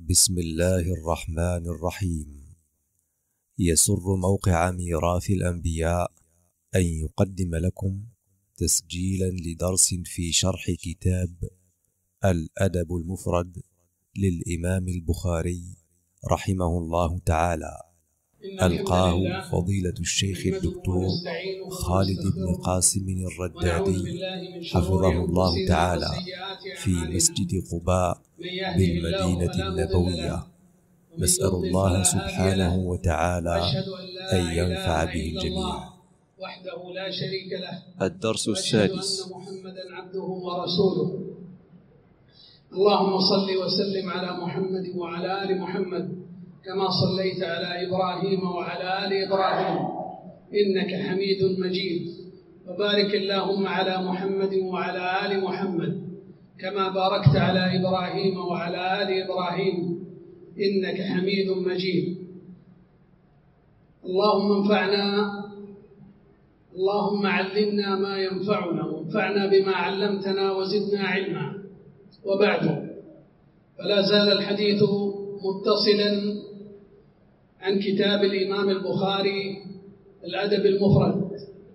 بسم الله الرحمن الرحيم. يسر موقع ميراث الأنبياء أن يقدم لكم تسجيلا لدرس في شرح كتاب الأدب المفرد للإمام البخاري رحمه الله تعالى، ألقاه فضيلة الشيخ الدكتور خالد بن قاسم الردادي حفظه الله تعالى في مسجد قباء بالمدينة النبوية. نسأل الله سبحانه وتعالى أن ينفع به الجميع. وحده لا شريك له. الدرس السادس. أن محمدا عبده ورسوله. اللهم صل وسلم على محمد وعلى آل محمد كما صليت على إبراهيم وعلى آل إبراهيم إنك حميد مجيد، وبارك اللهم على محمد وعلى آل محمد كما باركت على إبراهيم وعلى آل إبراهيم إنك حميد مجيد. اللهم علمنا ما ينفعنا وانفعنا بما علمتنا وزدنا علما. وبعد، فلا زال الحديث متصلا عن كتاب الإمام البخاري الأدب المفرد،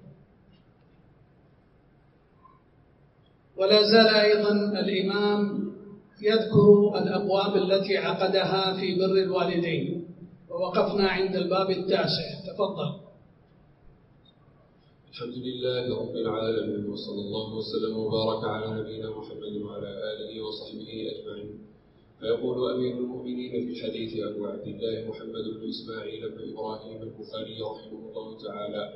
ولا زال أيضا الإمام يذكر الأبواب التي عقدها في بر الوالدين، ووقفنا عند الباب التاسع. تفضل. الحمد لله رب العالمين، وصلى الله وسلم وبارك على نبينا محمد وعلى آله وصحبه أجمعين. فيقول أمير المؤمنين في حديث أبو عبد الله محمد بن إسماعيل بن إبراهيم البخاري رحمه الله تعالى: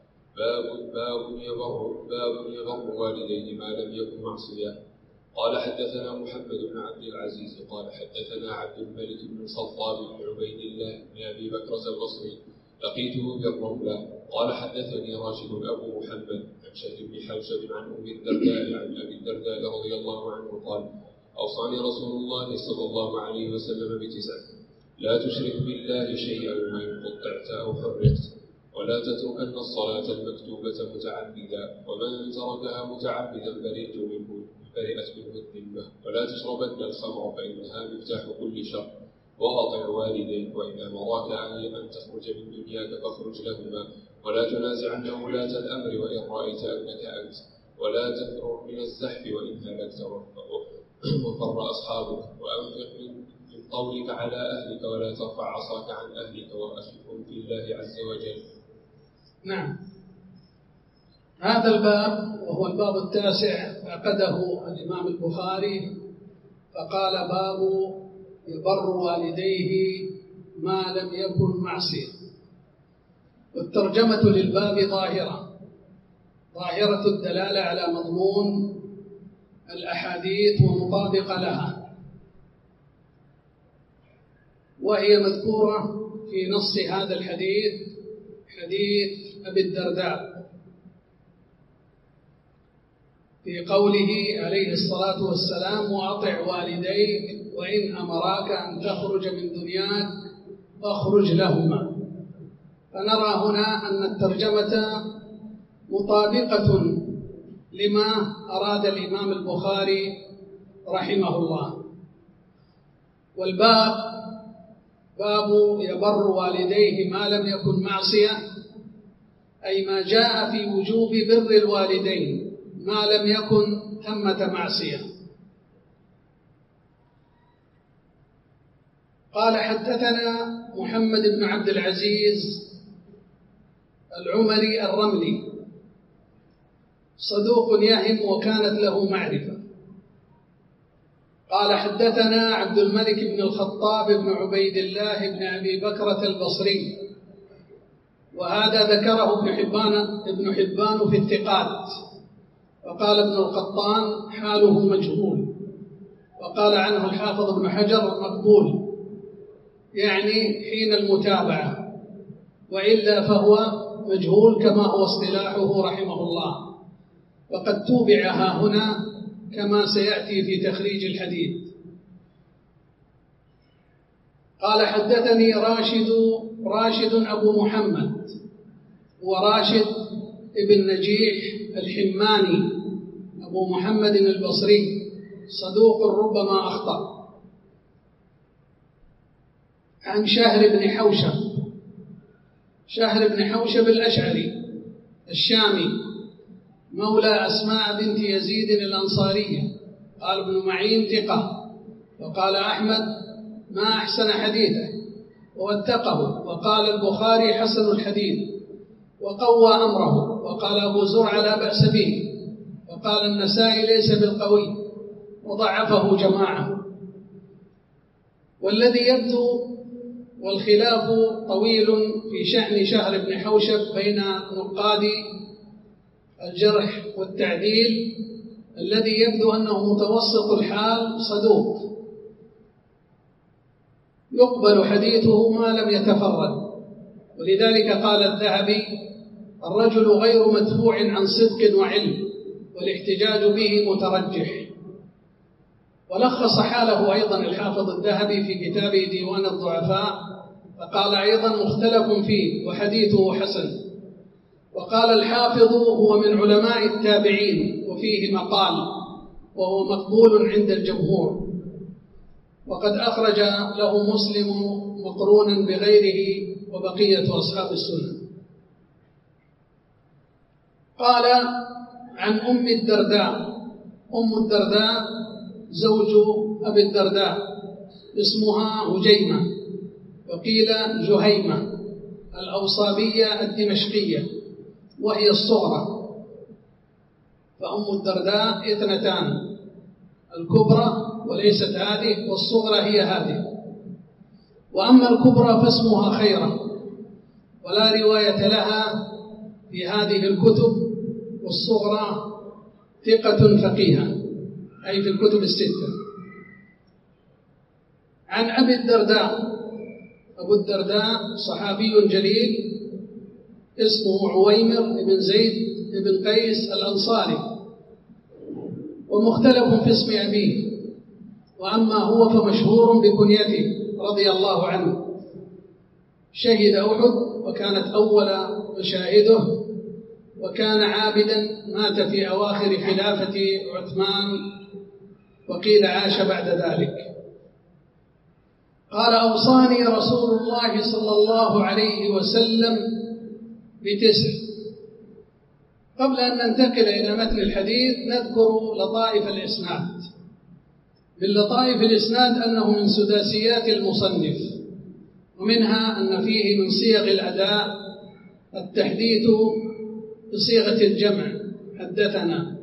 باب يبر والديه ما لم يكن معصية. قال حدثنا محمد بن عبد العزيز قال حدثنا عبد الملك بن الخطاب بن عبيد الله بن أبي بكرة البصري لقيته بالرملة قال حدثني راشد أبو محمد عن شهر بن حوشب عن أم الدرداء عن أبي الدرداء رضي الله عنه قال: أوصاني رسول الله صلى الله عليه وسلم بتسع: لا تشرك بالله شيئا وإن قطعت أو حرقت، ولا تتركن الصلاة المكتوبة متعمدا، ومن تركها متعمدا برئت منه الذمة، ولا تشربن الخمر فإنها مفتاح كل شر، وأطع والديك وإن أمراك أن تخرج من دنياك فاخرج لهما، ولا تنازعن ولاة الأمر وإن رأيت أنك أنت، ولا تفرر من الزحف وإن هلكت وفر أصحابك، وأنفق من قولك على أهلك ولا ترفع عصاك عن أهلك وأخفهم في الله عز وجل. نعم، هذا الباب وهو الباب التاسع عقده الإمام البخاري، فقال: باب يبر والديه ما لم يكن معصية. والترجمة للباب ظاهرة الدلالة على مضمون الأحاديث ومطابقة لها، وهي مذكورة في نص هذا الحديث، حديث أبي الدرداء، في قوله عليه الصلاة والسلام: وأطع والديك وإن أمراك أن تخرج من دنياك فاخرج لهما. فنرى هنا أن الترجمة مطابقة لما أراد الإمام البخاري رحمه الله. والباب باب يبر والديه ما لم يكن معصية، أي ما جاء في وجوب بر الوالدين ما لم يكن ثمة معصية. قال: حدثنا محمد بن عبد العزيز العمري الرملي، صدوق يهم وكانت له معرفة. قال: حدثنا عبد الملك بن الخطاب بن عبيد الله بن أبي بكرة البصري، وهذا ذكره ابن حبان في الثقات، وقال ابن القطان: حاله مجهول، وقال عنه الحافظ ابن حجر: مقبول، يعني حين المتابعة، وإلا فهو مجهول كما هو اصطلاحه رحمه الله، وقد توبعها هنا كما سيأتي في تخريج الحديث. قال: حدثني راشد أبو محمد، وراشد ابن نجيح الحماني أبو محمد البصري، صدوق ربما أخطأ. عن شهر بن حوشب. شهر بن حوشب الأشعري الشامي مولى أسماء بنت يزيد الأنصارية. قال ابن معين ثقة، وقال أحمد ما أحسن حديثه ووثقه، وقال البخاري حسن الحديث وقوى أمره، وقال أبو زرع لا بأس به، وقال النسائي ليس بالقوي وضعفه جماعة. والذي يبدو والخلاف طويل في شأن شهر بن حوشب بين نقاد الجرح والتعديل، الذي يبدو أنه متوسط الحال صدوق يقبل حديثه ما لم يتفرد، ولذلك قال الذهبي: الرجل غير مدفوع عن صدق وعلم، والاحتجاج به مترجح. ولخص حاله أيضا الحافظ الذهبي في كتابه ديوان الضعفاء، فقال أيضا مختلف فيه وحديثه حسن. وقال الحافظ هو من علماء التابعين وفيه مقال، وهو مقبول عند الجمهور، وقد أخرج له مسلم مقرونا بغيره وبقية أصحاب السنة. قال عن أم الدرداء. أم الدرداء زوج أبي الدرداء، اسمها هجيمة، وقيل جهيمة، الأوصابية الدمشقية، وهي الصغرى. فأم الدرداء اثنتان، الكبرى وليست هذه، والصغرى هي هذه. وأما الكبرى فاسمها خيرة، ولا رواية لها في هذه الكتب، والصغرى ثقة فقيهة، أي في الكتب الستة. عن أبي الدرداء. أبو الدرداء صحابي جليل اسمه عويمر بن زيد بن قيس الأنصاري، ومختلف في اسم أبيه، وأما هو فمشهور بكنيته رضي الله عنه. شهد أحد وكانت أول مشاهده، وكان عابدا، مات في أواخر خلافة عثمان، وقيل عاش بعد ذلك. قال: أوصاني رسول الله صلى الله عليه وسلم ب9. قبل أن ننتقل إلى متن الحديث نذكر لطائف الإسناد. من لطائف الإسناد أنه من سداسيات المصنف، ومنها أن فيه من صيغ الأداء التحديث بصيغة الجمع حدثنا،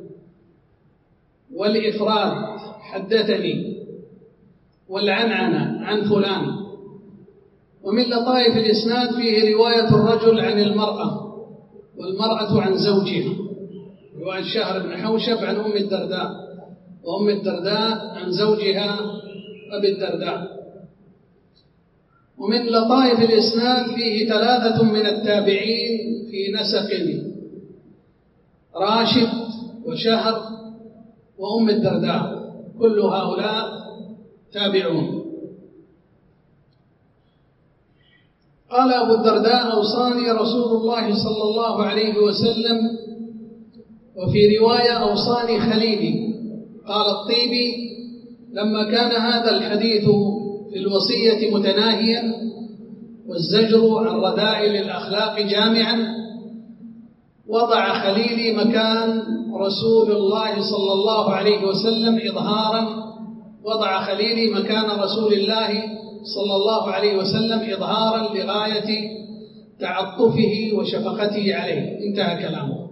والإفراد حدثني، والعنعنة عن فلان. ومن لطائف الإسناد فيه رواية الرجل عن المرأة، والمرأة عن زوجها، رواية شهر بن حوشب عن أم الدرداء، وأم الدرداء عن زوجها أبي الدرداء. ومن لطائف الإسناد فيه 3 من التابعين في نسق: راشد وشهر وأم الدرداء، كل هؤلاء تابعون. قال أبو الدرداء: أوصاني رسول الله صلى الله عليه وسلم، وفي رواية أوصاني خليلي. قال الطيبي: لما كان هذا الحديث في الوصية متناهيا، والزجر عن رذائل الأخلاق جامعا، وضع خليلي مكان رسول الله صلى الله عليه وسلم إظهارا، وضع خليلي مكان رسول الله صلى الله عليه وسلم إظهارا لغاية تعطفه وشفقته عليه. انتهى كلامه.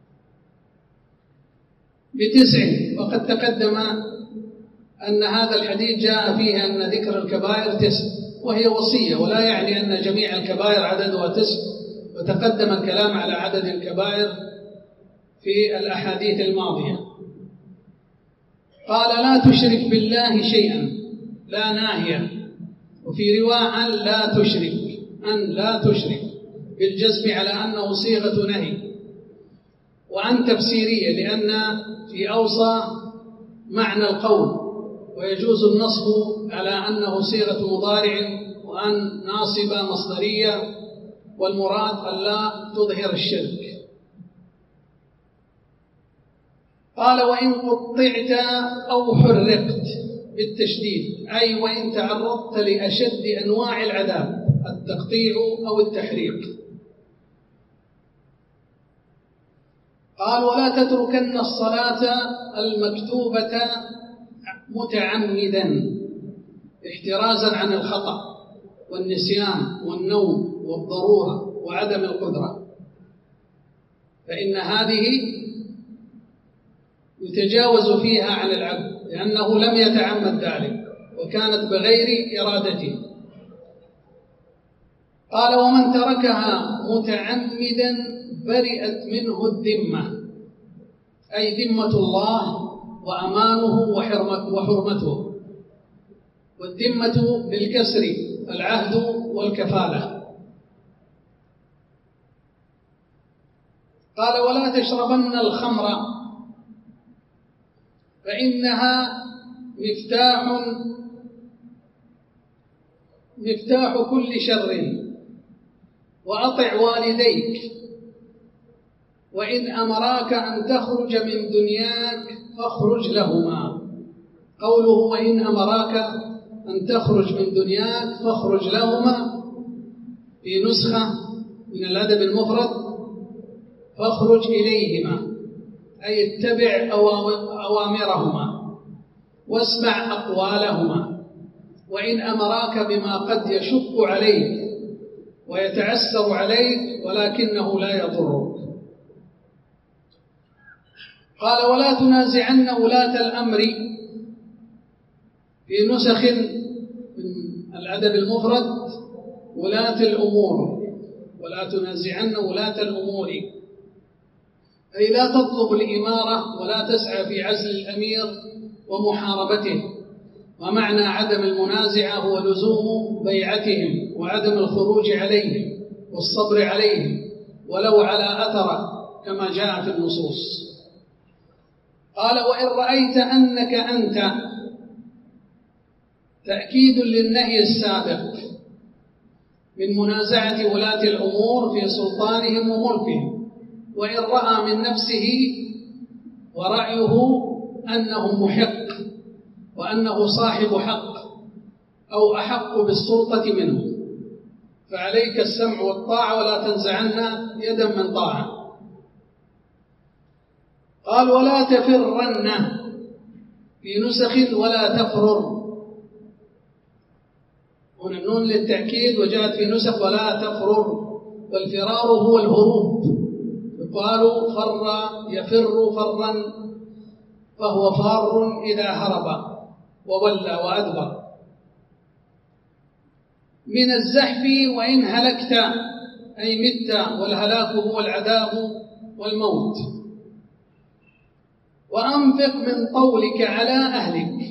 ب9. وقد تقدم أن هذا الحديث جاء فيه أن ذكر الكبائر 9، وهي وصية، ولا يعني أن جميع الكبائر عددها 9، وتقدم الكلام على عدد الكبائر في الأحاديث الماضية. قال: لا تشرك بالله شيئا، لا ناهية، وفي رواية أن لا تشرك بالجزم على أنه صيغة نهي، وأن تفسيرية لأن في أوصى معنى القول، ويجوز النصب على أنه صيغة مضارع، وأن ناصبة مصدرية، والمراد أن لا تظهر الشرك. قال: وإن قطعت أو حرقت. بالتشديد، أي وإن تعرضت لأشد أنواع العذاب، التقطيع أو التحريق. قال: ولا تتركن الصلاة المكتوبة متعمدا احترازا عن الخطأ والنسيان والنوم والضرورة وعدم القدرة، فإن هذه يتجاوز فيها عن العبد لأنه لم يتعمد ذلك وكانت بغير إرادته. قال: ومن تركها متعمدا برئت منه الذمة، أي ذمة الله وأمانه وحرمته، والذمة بالكسر العهد والكفالة. قال: ولا تشربن الخمر فإنها مفتاح كل شر، وأطع والديك وإن أمراك أن تخرج من دنياك فاخرج لهما. قوله وإن أمراك أن تخرج من دنياك فاخرج لهما، في نسخة من الأدب المفرد فاخرج إليهما، أي اتبع أوامرهما واسمع أقوالهما، وإن أمراك بما قد يشق عليك ويتعسر عليك ولكنه لا يضرك. قال: ولا تنازعن ولاة الأمر، في نسخ من الأدب المفرد ولاة الأمور، ولا تنازعن ولاة الأمور، أي لا تطلب الإمارة ولا تسعى في عزل الأمير ومحاربته. ومعنى عدم المنازعة هو لزوم بيعتهم وعدم الخروج عليهم والصبر عليهم ولو على أثر كما جاء في النصوص. قال: وإن رأيت أنك أنت، تأكيد للنهي السابق من منازعة ولاة الأمور في سلطانهم وملكهم، وإن رأى من نفسه ورأيه أنه محق وأنه صاحب حق أو أحق بالسلطة منه، فعليك السمع والطاعة ولا تنزعن يدا من طاعة. قال: ولا تفرن، في نسخ ولا تفرر، هنا النون للتأكيد، وجاءت في نسخ ولا تفرر، والفرار هو الهروب، يقال فر يفر فرا، فهو فار إذا هرب وولى وأدبر. من الزحف وإن هلكت، أي مت، والهلاك هو العذاب والموت. وأنفق من طولك على أهلك،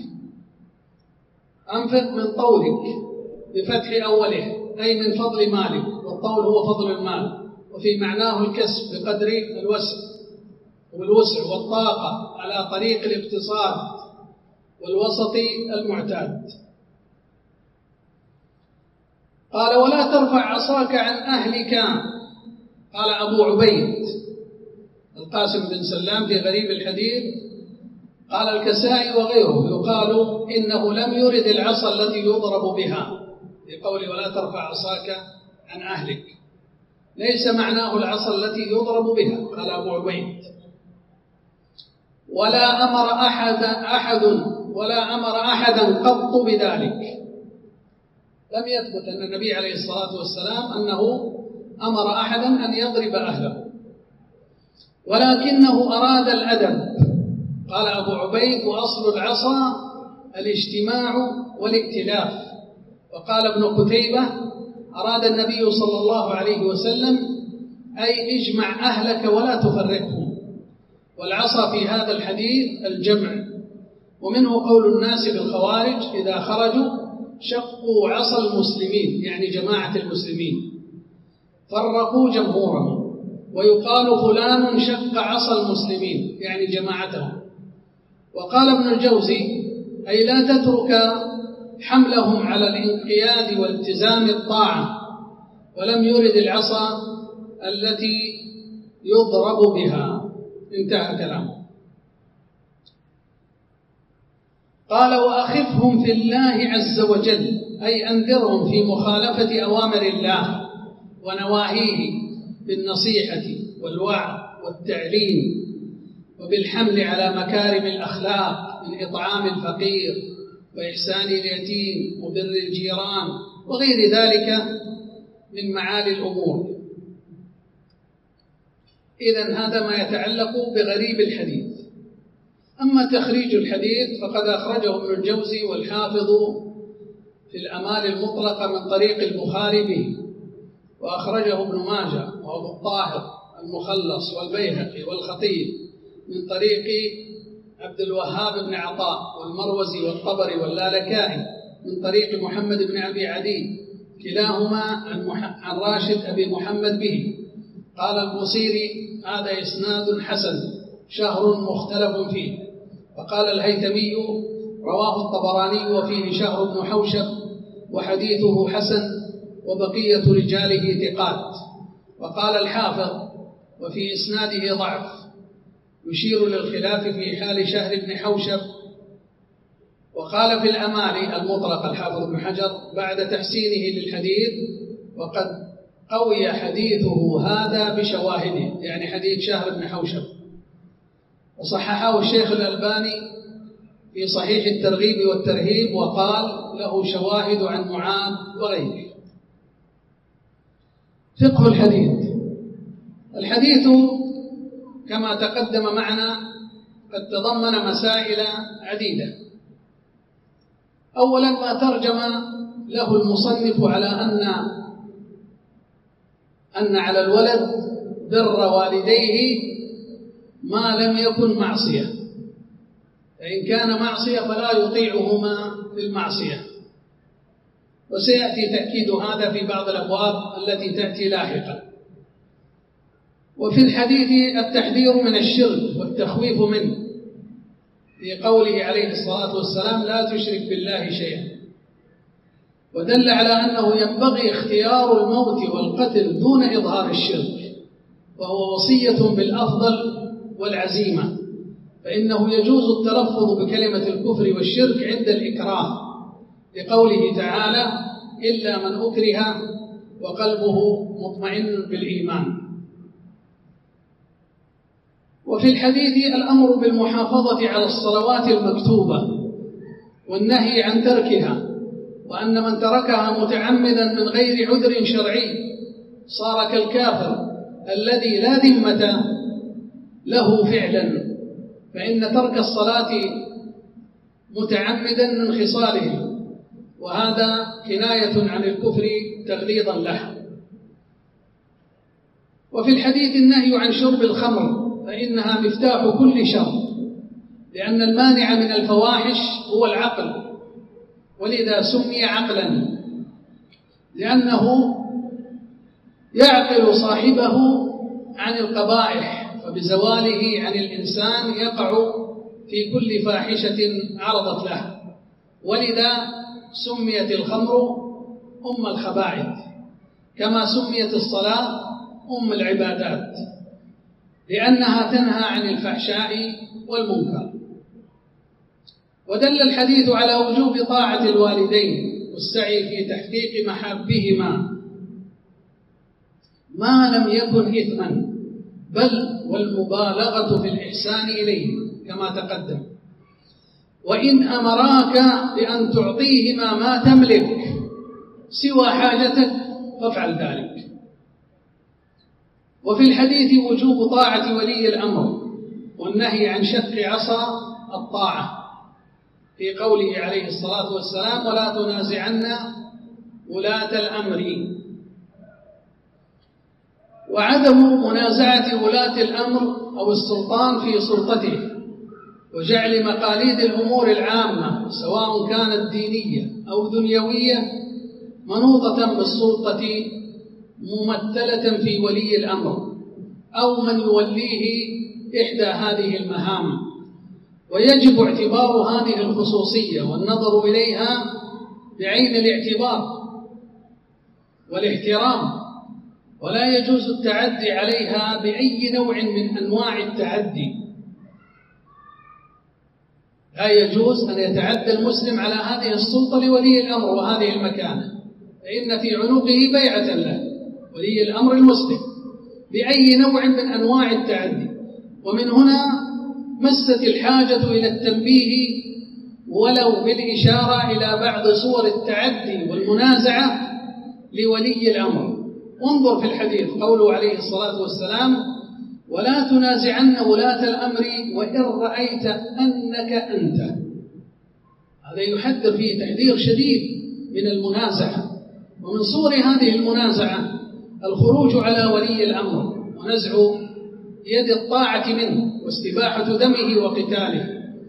أنفق من طولك بفتح أوله، أي من فضل مالك، والطول هو فضل المال، وفي معناه الكسب بقدر الوسع والطاقة على طريق الاقتصاد والوسط المعتاد. قال: ولا ترفع عصاك عن أهلك. قال أبو عبيد القاسم بن سلام في غريب الحديث، قال الكسائي وغيره يقال إنه لم يرد العصا التي يضرب بها، بقول ولا ترفع عصاك عن أهلك، ليس معناه العصا التي يضرب بها. قال أبو عبيد: ولا أمر أحدا قط بذلك. لم يثبت أن النبي عليه الصلاة والسلام أنه أمر أحدا أن يضرب أهله، ولكنه أراد الأدب. قال أبو عبيد: وأصل العصا الاجتماع والائتلاف. وقال ابن قتيبة: أراد النبي صلى الله عليه وسلم أي اجمع أهلك ولا تفرقهم. والعصا في هذا الحديث الجمع. ومنه قول الناس بالخوارج إذا خرجوا شقوا عصا المسلمين، يعني جماعة المسلمين، فرقوا جمهورهم. ويقال فلان شق عصا المسلمين، يعني جماعتهم. وقال ابن الجوزي: أي لا تترك حملهم على الانقياد والتزام الطاعة، ولم يرد العصا التي يضرب بها. انتهى كلامه. قال: وأخفهم في الله عز وجل، أي أنذرهم في مخالفة أوامر الله ونواهيه بالنصيحة والوعظ والتعليم، وبالحمل على مكارم الأخلاق من إطعام الفقير وإحسان اليتيم وبر الجيران وغير ذلك من معالي الأمور. إذن هذا ما يتعلق بغريب الحديث. أما تخريج الحديث فقد أخرجه ابن الجوزي والحافظ في الأمال المطلقة من طريق البخاري به، وأخرجه ابن ماجه وأبو الطاهر المخلص والبيهقي والخطيب من طريق عبد الوهاب بن عطاء والمروزي والطبري واللالكائي من طريق محمد بن أبي عدي، كلاهما عن راشد أبي محمد به. قال البوصيري: هذا إسناد حسن شهر مختلف فيه. وقال الهيثمي: رواه الطبراني وفيه شهر بن حوشب وحديثه حسن وبقية رجاله ثقات. وقال الحافظ: وفي إسناده ضعف يشير للخلاف في حال شهر بن حوشب. وقال في الأمال المطلق الحافظ بن حجر بعد تحسينه للحديث: وقد قوي حديثه هذا بشواهده، يعني حديث شهر بن حوشب. وصححه الشيخ الألباني في صحيح الترغيب والترهيب وقال: له شواهد عن معاذ وغيره. فقه الحديث. الحديث كما تقدم معنا قد تضمن مسائل عديدة. أولا ما ترجم له المصنف على أن على الولد بر والديه ما لم يكن معصية، فإن كان معصية فلا يطيعهما في المعصية، وسيأتي تأكيد هذا في بعض الأبواب التي تأتي لاحقا. وفي الحديث التحذير من الشرك والتخويف منه، في قوله عليه الصلاة والسلام: لا تشرك بالله شيئا. ودل على أنه ينبغي اختيار الموت والقتل دون إظهار الشرك، وهو وصية بالأفضل والعزيمة، فإنه يجوز التلفظ بكلمة الكفر والشرك عند الإكراه، لقوله تعالى: إلا من أكره وقلبه مطمئن بالإيمان. وفي الحديث الأمر بالمحافظة على الصلوات المكتوبة والنهي عن تركها، وأن من تركها متعمدا من غير عذر شرعي صار كالكافر الذي لا ذمة له فعلا، فإن ترك الصلاة متعمدا من خصاله، وهذا كناية عن الكفر تغليظا له. وفي الحديث النهي عن شرب الخمر، فإنها مفتاح كل شر، لأن المانع من الفواحش هو العقل، ولذا سمي عقلا، لأنه يعقل صاحبه عن القبائح، فبزواله عن الإنسان يقع في كل فاحشة عرضت له. ولذا سميت الخمر أم الخبائث، كما سميت الصلاة أم العبادات، لأنها تنهى عن الفحشاء والمنكر. ودل الحديث على وجوب طاعة الوالدين والسعي في تحقيق محابهما ما لم يكن إثما، بل والمبالغة في الإحسان إليهما كما تقدم. وإن أمراك بأن تعطيهما ما تملك سوى حاجتك فافعل ذلك. وفي الحديث وجوب طاعة ولي الأمر والنهي عن شق عصا الطاعة، في قوله عليه الصلاة والسلام: ولا تنازعن ولاة الأمر. وعدم منازعة ولاة الأمر أو السلطان في سلطته، وجعل مقاليد الأمور العامة سواء كانت دينية أو دنيوية منوطة بالسلطة ممثلة في ولي الأمر أو من يوليه إحدى هذه المهام. ويجب اعتبار هذه الخصوصية والنظر إليها بعين الاعتبار والاحترام، ولا يجوز التعدي عليها بأي نوع من أنواع التعدي. لا يجوز أن يتعدى المسلم على هذه السلطة لولي الأمر وهذه المكانة، فإن في عنقه بيعة له ولي الأمر المسلم بأي نوع من أنواع التعدي. ومن هنا مست الحاجة إلى التنبيه ولو بالإشارة إلى بعض صور التعدي والمنازعة لولي الأمر. انظر في الحديث قوله عليه الصلاة والسلام: ولا تنازعن ولاة الأمر وإن رأيت أنك أنت. هذا يحذر فيه تحذير شديد من المنازعة. ومن صور هذه المنازعة الخروج على ولي الأمر ونزع يد الطاعة منه واستباحة دمه وقتاله،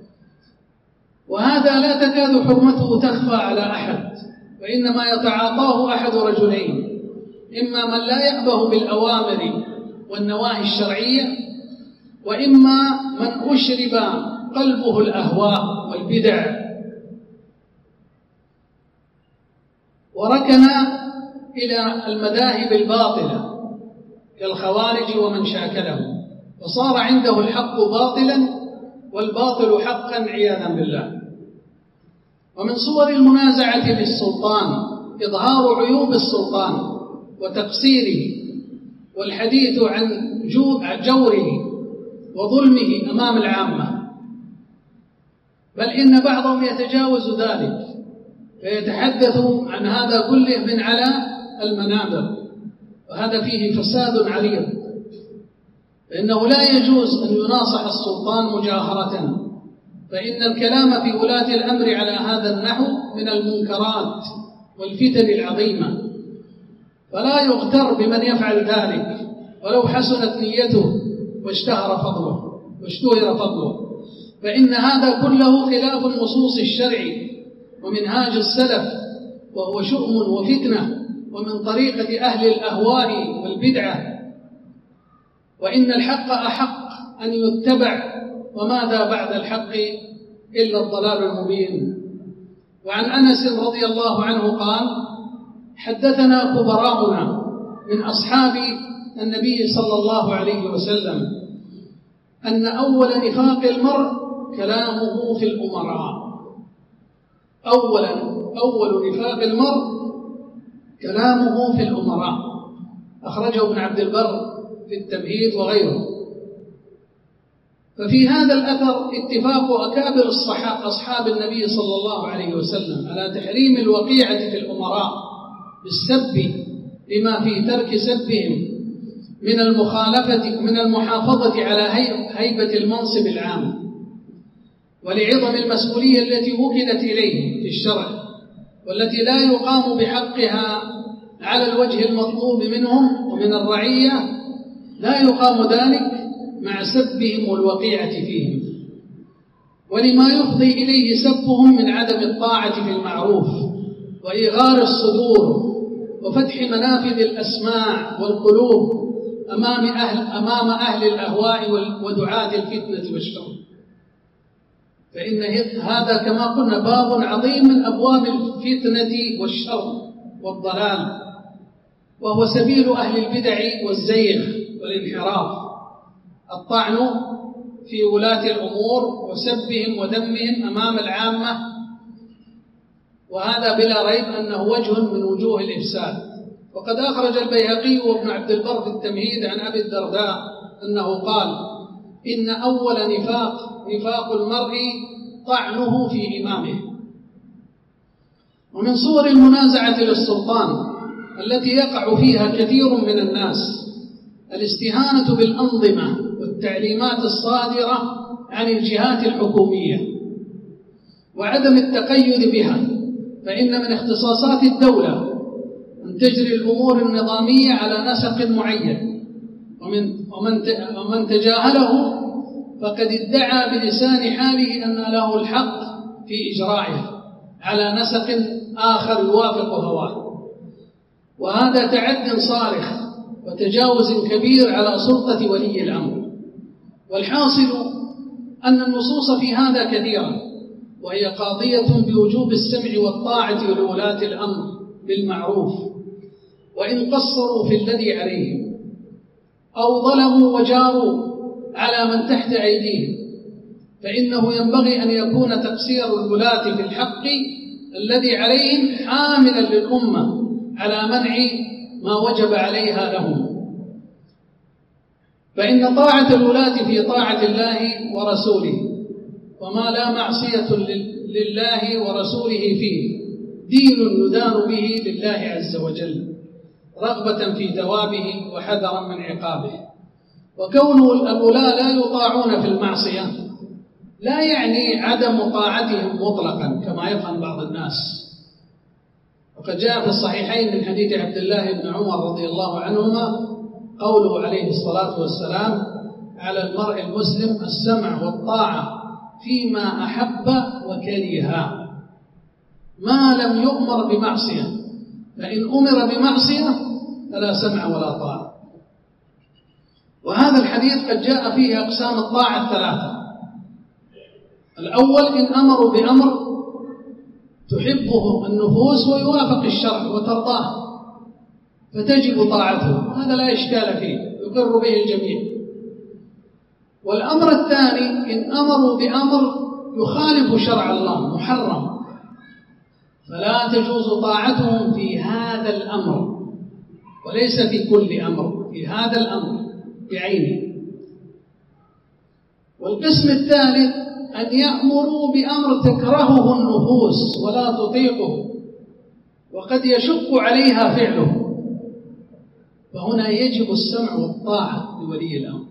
وهذا لا تكاد حرمته تخفى على أحد، وإنما يتعاطاه أحد رجلين: إما من لا يأبه بالأوامر والنواهي الشرعية، وإما من أشرب قلبه الأهواء والبدع وركن إلى المذاهب الباطلة كالخوارج ومن شاكلهم، وصار عنده الحق باطلا والباطل حقا عياذا بالله. ومن صور المنازعة للسلطان إظهار عيوب السلطان وتقصيره والحديث عن جوره وظلمه أمام العامة، بل إن بعضهم يتجاوز ذلك فيتحدث عن هذا كله من على المنابر، وهذا فيه فساد عريض، فإنه لا يجوز أن يناصح السلطان مجاهرة، فإن الكلام في ولاة الأمر على هذا النحو من المنكرات والفتن العظيمة، فلا يغتر بمن يفعل ذلك ولو حسنت نيته واشتهر فضله، فإن هذا كله خلاف النصوص الشرع ومنهاج السلف، وهو شؤم وفتنة ومن طريقة أهل الأهواء والبدعة، وإن الحق أحق أن يتبع، وماذا بعد الحق إلا الضلال المبين. وعن أنس رضي الله عنه قال: حدثنا كبراؤنا من أصحاب النبي صلى الله عليه وسلم أن أول نفاق المرء كلامه في الأمراء. أول نفاق المرء كلامه في الأمراء، أخرجه ابن عبد البر في التمهيد وغيره. ففي هذا الأثر اتفاق أكابر أصحاب النبي صلى الله عليه وسلم على تحريم الوقيعة في الأمراء بالسب، لما في ترك سبهم من المحافظة على هيبة المنصب العام، ولعظم المسؤولية التي وكلت إليه في الشرع، والتي لا يقام بحقها على الوجه المطلوب منهم ومن الرعية، لا يقام ذلك مع سبهم والوقيعة فيهم، ولما يفضي إليه سبهم من عدم الطاعة في المعروف وإغار الصدور وفتح منافذ الأسماع والقلوب أمام أهل الأهواء ودعاة الفتنة والشر. فإن هذا كما قلنا باب عظيم من أبواب الفتنة والشر والضلال، وهو سبيل أهل البدع والزيغ والانحراف، الطعن في ولاة الأمور وسبهم وذمهم أمام العامة، وهذا بلا ريب أنه وجه من وجوه الإفساد. وقد أخرج البيهقي وابن عبد البر في التمهيد عن أبي الدرداء أنه قال: إن أول نفاق المرء طعنه في إمامه. ومن صور المنازعة للسلطان التي يقع فيها كثير من الناس الاستهانة بالأنظمة والتعليمات الصادرة عن الجهات الحكومية وعدم التقيد بها، فإن من اختصاصات الدولة أن تجري الأمور النظامية على نسق معين، ومن تجاهله فقد ادعى بلسان حاله أن له الحق في إجرائه على نسق آخر يوافق هواه، وهذا تعد صارخ وتجاوز كبير على سلطة ولي الأمر. والحاصل أن النصوص في هذا كثيرة، وهي قاضية بوجوب السمع والطاعة لولاة الأمر بالمعروف، وإن قصروا في الذي عليهم أو ظلموا وجاروا على من تحت أيديهم، فإنه ينبغي أن يكون تقصير الولاة في الحق الذي عليهم حاملا للأمة على منع ما وجب عليها لهم. فإن طاعة الولاة في طاعة الله ورسوله، وما لا معصية لله ورسوله فيه دين يدان به لله عز وجل، رغبة في ثوابه وحذرا من عقابه. وكون الولاة لا يطاعون في المعصية لا يعني عدم طاعتهم مطلقا كما يفهم بعض الناس. وقد جاء في الصحيحين من حديث عبد الله بن عمر رضي الله عنهما قوله عليه الصلاة والسلام: على المرء المسلم السمع والطاعة فيما أحب وكره ما لم يؤمر بمعصية، فإن أمر بمعصية فلا سمع ولا طاعة. وهذا الحديث قد جاء فيه أقسام الطاعة الثلاثة. الأول: إن أمروا بأمر تحبه النفوس ويوافق الشرع وترضاه فتجب طاعته، هذا لا إشكال فيه، يقر به الجميع. والأمر الثاني: إن أمروا بأمر يخالف شرع الله محرم فلا تجوز طاعتهم في هذا الأمر، وليس في كل أمر، في هذا الأمر بعينه. والقسم الثالث: أن يأمروا بأمر تكرهه النفوس ولا تطيقه وقد يشق عليها فعله، فهنا يجب السمع والطاعة لولي الأمر.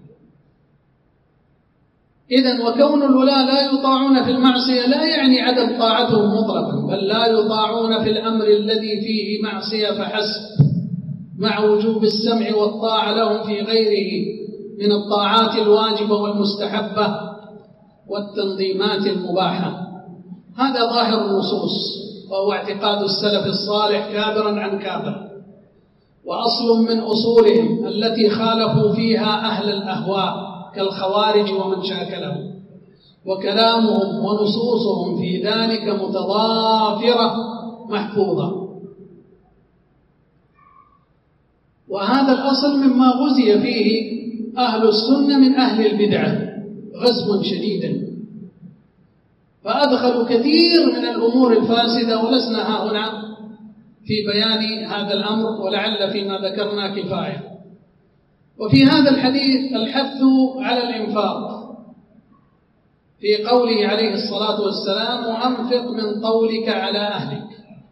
إذن وكون الولاة لا يطاعون في المعصية لا يعني عدم طاعتهم مطلقا، بل لا يطاعون في الأمر الذي فيه معصية فحسب، مع وجوب السمع والطاعة لهم في غيره من الطاعات الواجبة والمستحبة والتنظيمات المباحة. هذا ظاهر النصوص، وهو اعتقاد السلف الصالح كابرا عن كابر، وأصل من أصولهم التي خالفوا فيها أهل الأهواء كالخوارج ومن شاكلهم، وكلامهم ونصوصهم في ذلك متضافرة محفوظة. وهذا الأصل مما غزي فيه أهل السنة من أهل البدعة غزوا شديدا، فأدخلوا كثير من الأمور الفاسدة، ولسنا هنا في بيان هذا الأمر، ولعل فيما ذكرنا كفاية. وفي هذا الحديث الحث على الإنفاق في قوله عليه الصلاة والسلام: وأنفق من طولك على أهلك.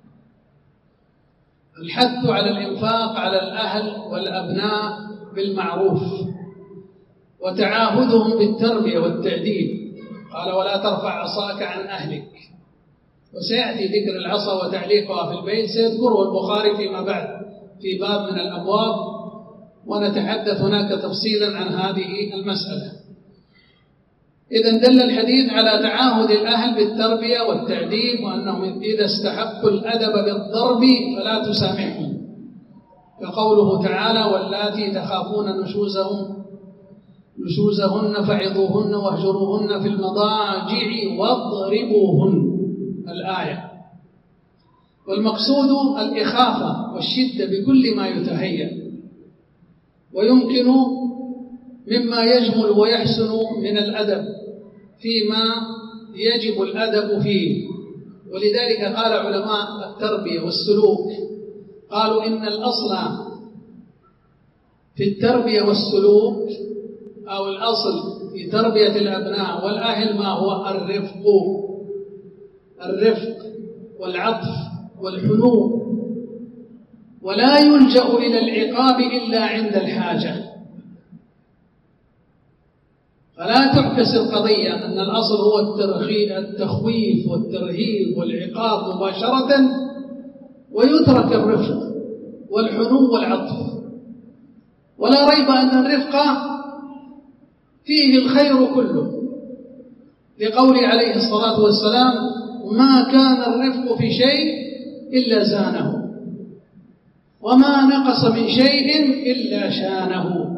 الحث على الإنفاق على الأهل والأبناء بالمعروف، وتعاهدهم بالتربية والتأديب. قال: ولا ترفع عصاك عن أهلك. وسيأتي ذكر العصا وتعليقها في البيت، سيذكره البخاري فيما بعد في باب من الأبواب، ونتحدث هناك تفصيلا عن هذه المسألة. إذن دل الحديث على تعاهد الأهل بالتربية والتأديب، وأنهم إذا استحقوا الأدب بالضرب فلا تسامحهم، كقوله تعالى: واللاتي تخافون نشوزهن فعظوهن واهجروهن في المضاجع واضربوهن، الآية. والمقصود الإخافة والشدة بكل ما يتهيأ، ويمكن مما يجمل ويحسن من الأدب فيما يجب الأدب فيه. ولذلك قال علماء التربية والسلوك، قالوا إن الأصل في التربية والسلوك، أو الأصل في تربية الأبناء والأهل، ما هو الرفق والعطف والحنو، ولا يلجأ إلى العقاب إلا عند الحاجة. فلا تعكس القضية أن الأصل هو التخويف والترهيب والعقاب مباشرة، ويترك الرفق والحنو والعطف. ولا ريب أن الرفق فيه الخير كله، لقوله عليه الصلاة والسلام: ما كان الرفق في شيء إلا زانه، وما نقص من شيء إلا شانه.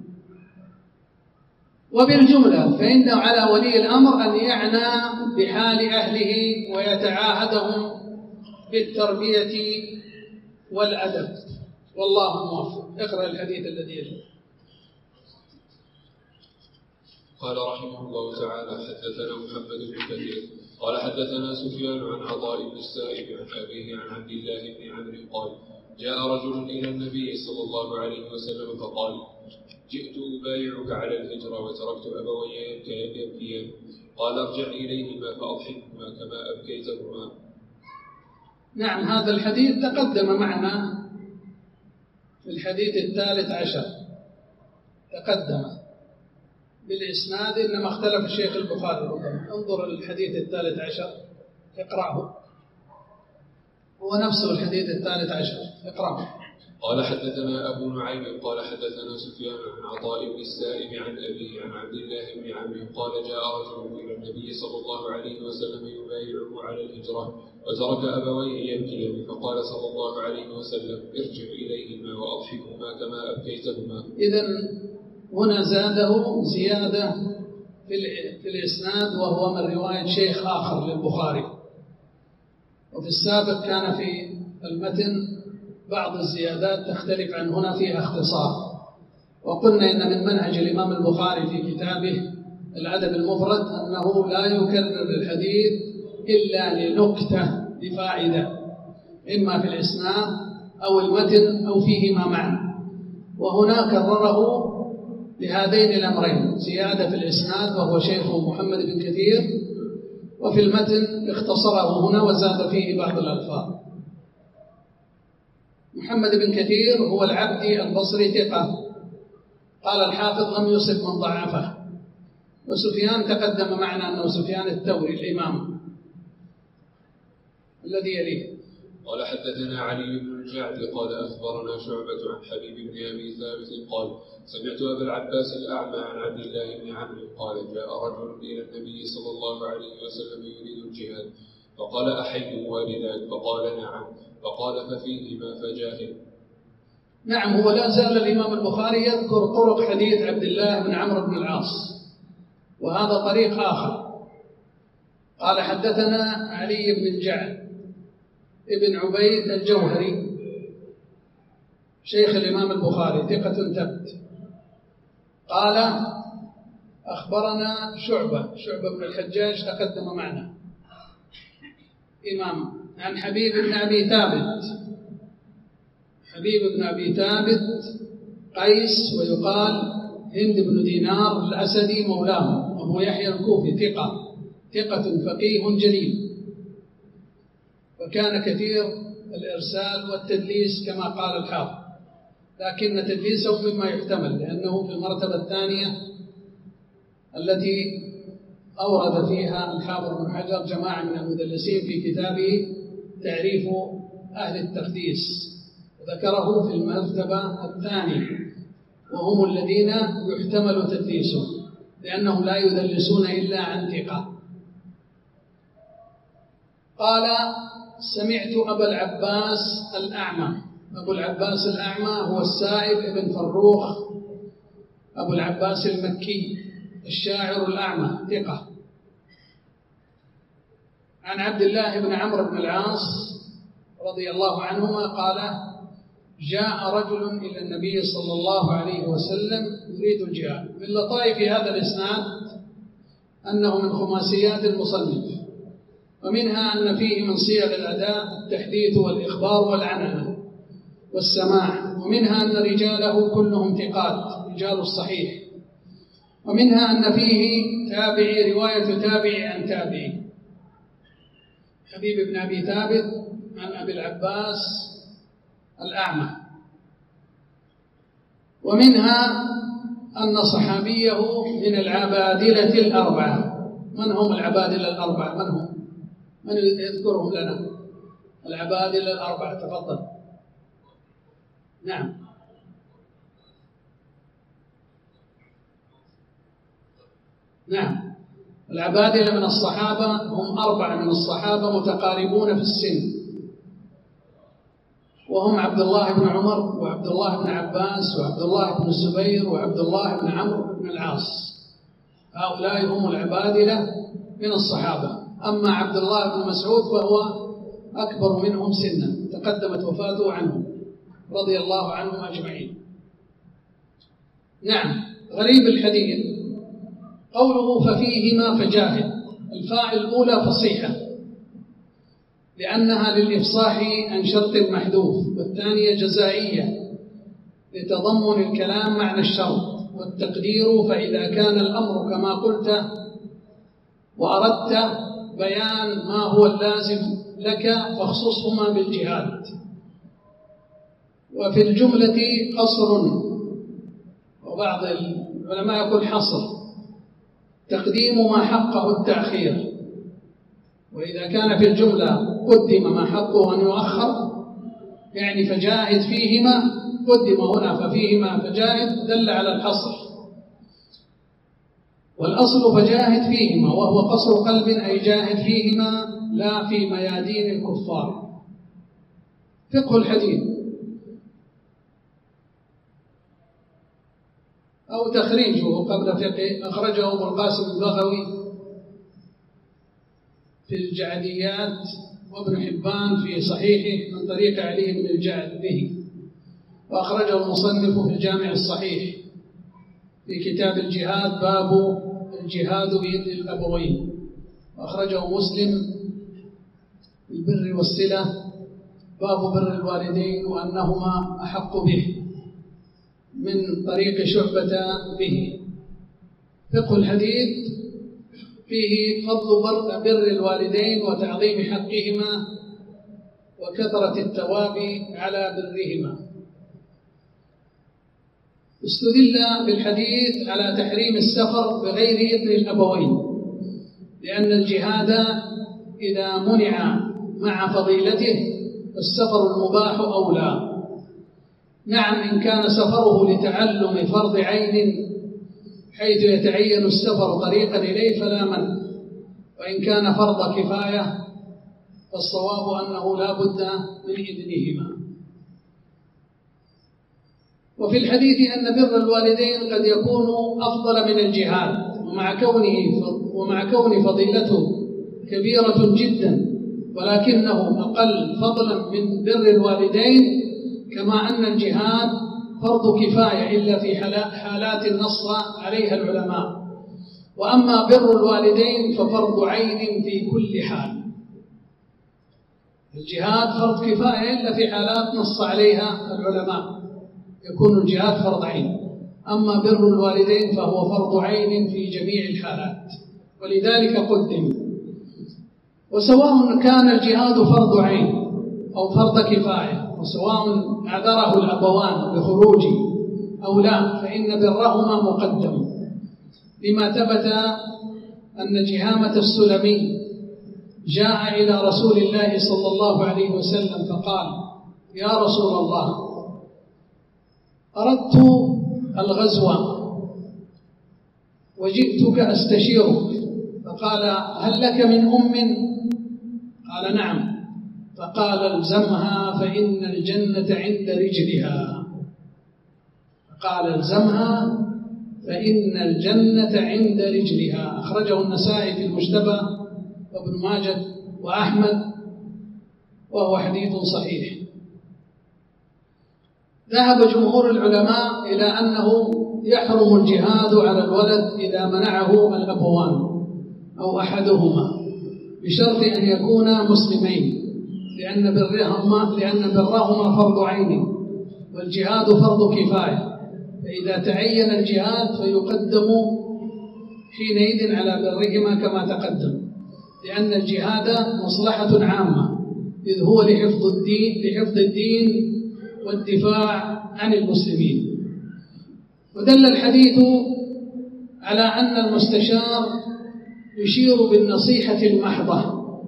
وبالجملة فإنه على ولي الأمر أن يعنى بحال أهله ويتعاهدهم بالتربية والأدب، والله موفق. اقرأ الحديث الذي يلي. قال رحمه الله تعالى حدثنا محمد بن كثير قال حدثنا سفيان عن عطاء بن السائب عن أبيه عن عبد الله بن عمرو قال جاء رجل إلى النبي صلى الله عليه وسلم فقال جئت أبايعك على الهجرة وتركت أبوي يبكيان قال ارجع إليهما فأضحكهما كما أبكيتهما. نعم، هذا الحديث تقدم معنا في الحديث 13 تقدم بالإسناد، إنما اختلف الشيخ البخاري ربما. انظر الحديث 13 اقرأه، هو نفسه الحديث 13 اقرأه. قال حدثنا أبو نعيم قال حدثنا سفيان عن عطاء بن السائب عن أبيه عن عبد الله بن عمرو قال جاء رجل إلى النبي صلى الله عليه وسلم يبايعه على الهجرة وترك أبويه يبكيان فقال صلى الله عليه وسلم ارجع إليهما وأضحكهما كما أبكيتهما. إذن هنا زاده زيادة في الإسناد، وهو من رواية شيخ آخر للبخاري، وفي السابق كان في المتن بعض الزيادات تختلف عن هنا فيها اختصار. وقلنا إن من منهج الإمام البخاري في كتابه الأدب المفرد أنه لا يكرر الحديث إلا لنكتة لفائدة، إما في الإسناد أو المتن أو فيهما معا، وهنا كرره لهذين الأمرين، زيادة في الإسناد وهو شيخه محمد بن كثير، وفي المتن اختصره هنا وزاد فيه بعض الألفاظ. محمد بن كثير هو العبدي البصري ثقة، قال الحافظ لم يصب من ضعفه. وسفيان تقدم معنا أنه سفيان الثوري الإمام الذي يليه. قال حدثنا علي بن الجعد قال أخبرنا شعبة عن حبيب بن أبي ثابت قال سمعت أبا العباس الأعمى عن عبد الله بن عمرو قال جاء رجل إلى النبي صلى الله عليه وسلم يريد الجهاد فقال أحي والداك فقال نعم فقال ففيهما فجاهد. نعم، هو لا زال الإمام البخاري يذكر طرق حديث عبد الله بن عمرو بن العاص، وهذا طريق آخر. قال حدثنا علي بن الجعد ابن عبيد الجوهري شيخ الإمام البخاري ثقة ثبت. قال أخبرنا شعبة بن الحجاج تقدم معنا إمام، عن حبيب بن أبي ثابت. حبيب بن أبي ثابت قيس، ويقال هند بن دينار الأسدي مولاه، أبو يحيى الكوفي ثقة فقيه جليل، وكان كثير الإرسال والتدليس كما قال الحافظ، لكن تدليسه مما يحتمل لأنه في المرتبة الثانية التي أورد فيها الحافظ بن حجر جماعة من المدلسين في كتابه تعريف أهل التقديس، ذكره في المرتبة الثانية، وهم الذين يحتمل تدليسهم لأنهم لا يدلسون إلا عن ثقة. قال سمعت أبا العباس الأعمى. أبو العباس الأعمى هو السائب بن فروخ أبو العباس المكي الشاعر الأعمى ثقة، عن عبد الله بن عمرو بن العاص رضي الله عنهما قال جاء رجل إلى النبي صلى الله عليه وسلم يريد الجهاد. من لطائف هذا الإسناد أنه من خماسيات المصنف، ومنها أن فيه من صيغ الأداء التحديث والإخبار والعنعنة والسماع، ومنها أن رجاله كلهم ثقات رجال الصحيح، ومنها أن فيه تابعي رواية تابعي عن تابعي، حبيب بن أبي ثابت عن أبي العباس الأعمى، ومنها أن صحابيه من العبادلة الأربعة. من هم العبادلة الأربعة؟ من هم؟ من يذكرهم لنا؟ العبادلة الأربعة، تفضل. نعم. نعم، العبادلة من الصحابة هم 4 من الصحابة متقاربون في السن، وهم عبد الله بن عمر وعبد الله بن عباس وعبد الله بن الزبير وعبد الله بن عمرو بن العاص. هؤلاء هم العبادلة من الصحابة. أما عبد الله بن مسعود فهو أكبر منهم سنا، تقدمت وفاته عنه رضي الله عنهم أجمعين. نعم، غريب الحديث. قوله ففيهما فجاهد، الفاء الأولى فصيحة لأنها للإفصاح عن شرط محذوف، والثانية جزائية لتضمن الكلام معنى الشرط، والتقدير فإذا كان الأمر كما قلت وأردت بيان ما هو اللازم لك فاخصصهما بالجهاد. وفي الجملة قصر، وبعض العلماء يقول حصر، تقديم ما حقه التأخير، وإذا كان في الجملة قدم ما حقه أن يؤخر يعني فجاهد فيهما، قدم هنا ففيهما فجاهد دل على الحصر. والأصل فجاهد فيهما، وهو قصر قلب أي جاهد فيهما لا في ميادين الكفار. فقه الحديث أو تخريجه قبل فقه أخرجه ابن القاسم البغوي في الجعديات، وابن حبان في صحيحه من طريق علي بن الجعد به، وأخرجه المصنف في الجامع الصحيح في كتاب الجهاد باب الجهاد بيد الأبوين، وأخرجه مسلم البر والصلة باب بر الوالدين وأنهما أحق به من طريق شعبة به. فقه الحديث فيه فضل بر الوالدين وتعظيم حقهما وكثرة الثواب على برهما. استدل بالحديث على تحريم السفر بغير إذن الأبوين، لأن الجهاد إذا منع مع فضيلته فالسفر المباح أولى. نعم، إن كان سفره لتعلم فرض عين حيث يتعين السفر طريقا إليه فلا منع، وإن كان فرض كفاية فالصواب أنه لا بد من إذنهما. وفي الحديث أن بر الوالدين قد يكون أفضل من الجهاد، ومع كون فضيلته كبيرة جدا، ولكنه أقل فضلا من بر الوالدين، كما أن الجهاد فرض كفاية إلا في حالات النص عليها العلماء، وأما بر الوالدين ففرض عين في كل حال. الجهاد فرض كفاية إلا في حالات نص عليها العلماء يكون الجهاد فرض عين، أما بر الوالدين فهو فرض عين في جميع الحالات، ولذلك قدم. وسواء كان الجهاد فرض عين أو فرض كفاية، وسواء أعذره الأبوان بخروجه أو لا، فإن برهما مقدم، لما ثبت أن جهامة السلمي جاء إلى رسول الله صلى الله عليه وسلم فقال: يا رسول الله، أردت الغزو وجئتك أستشيرك، فقال: هل لك من أم؟ قال: نعم. فقال: الزمها فإن الجنة عند رجلها. قال: الزمها فإن الجنة عند رجلها. أخرجه النسائي في المجتبى وابن ماجه وأحمد، وهو حديث صحيح. ذهب جمهور العلماء إلى أنه يحرم الجهاد على الولد إذا منعه الأبوان أو أحدهما، بشرط أن يكونا مسلمين، لأن برهما فرض عين والجهاد فرض كفاية، فإذا تعين الجهاد فيقدم حينئذ على برهما كما تقدم، لأن الجهاد مصلحة عامة، إذ هو لحفظ الدين والدفاع عن المسلمين. ودل الحديث على أن المستشار يشير بالنصيحة المحضة،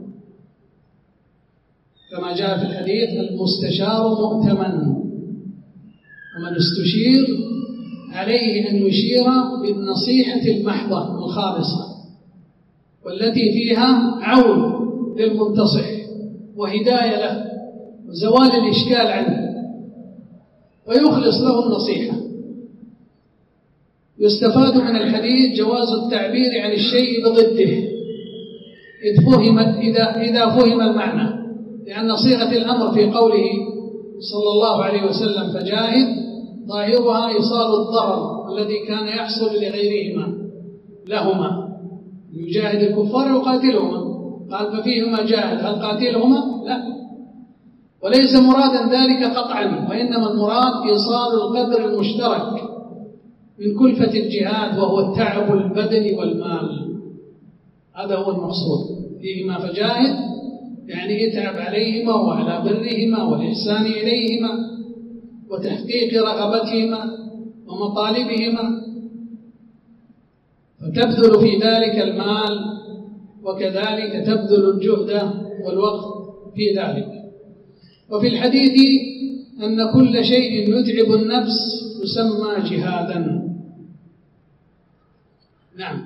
كما جاء في الحديث: المستشار مؤتمن، ومن استشير عليه أن يشير بالنصيحة المحضة الخالصة، والتي فيها عون للمنتصح وهداية له وزوال الإشكال عنه، ويخلص له النصيحة. يستفاد من الحديث جواز التعبير عن الشيء بضده إذا فهم المعنى، لأن صيغة الأمر في قوله صلى الله عليه وسلم فجاهد ظاهرها إيصال الضرر الذي كان يحصل لغيرهما لهما، يجاهد الكفار يقاتلهما، قال ففيهما جاهد، هل قاتلهما؟ لا، وليس مرادا ذلك قطعا، وإنما المراد إيصال القدر المشترك من كلفة الجهاد، وهو التعب البدني والمال، هذا هو المقصود. فيهما فجاهد يعني يتعب عليهما وعلى برهما والإحسان إليهما وتحقيق رغبتهما ومطالبهما، فتبذل في ذلك المال، وكذلك تبذل الجهد والوقت في ذلك. وفي الحديث أن كل شيء يتعب النفس يسمى جهادا. نعم.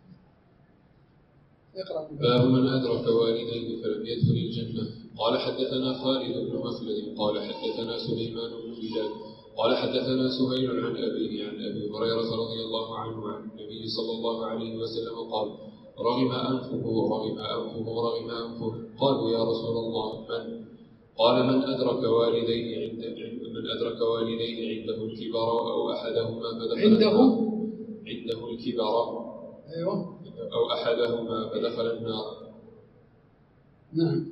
باب من أدرك والديه فلم يدخل الجنة. قال حدثنا خالد بن مخلد قال حدثنا سليمان بن بلال قال حدثنا سهيل عن أبيه عن أبي هريرة رضي الله عنه عن النبي صلى الله عليه وسلم قال: رغم أنفه رغم أنفه رغم أنفه. قالوا: يا رسول الله من؟ قال: من أدرك والديه عنده الكبر أو أحدهما عنده الكبر أو أحدهما فدخل النار. نعم.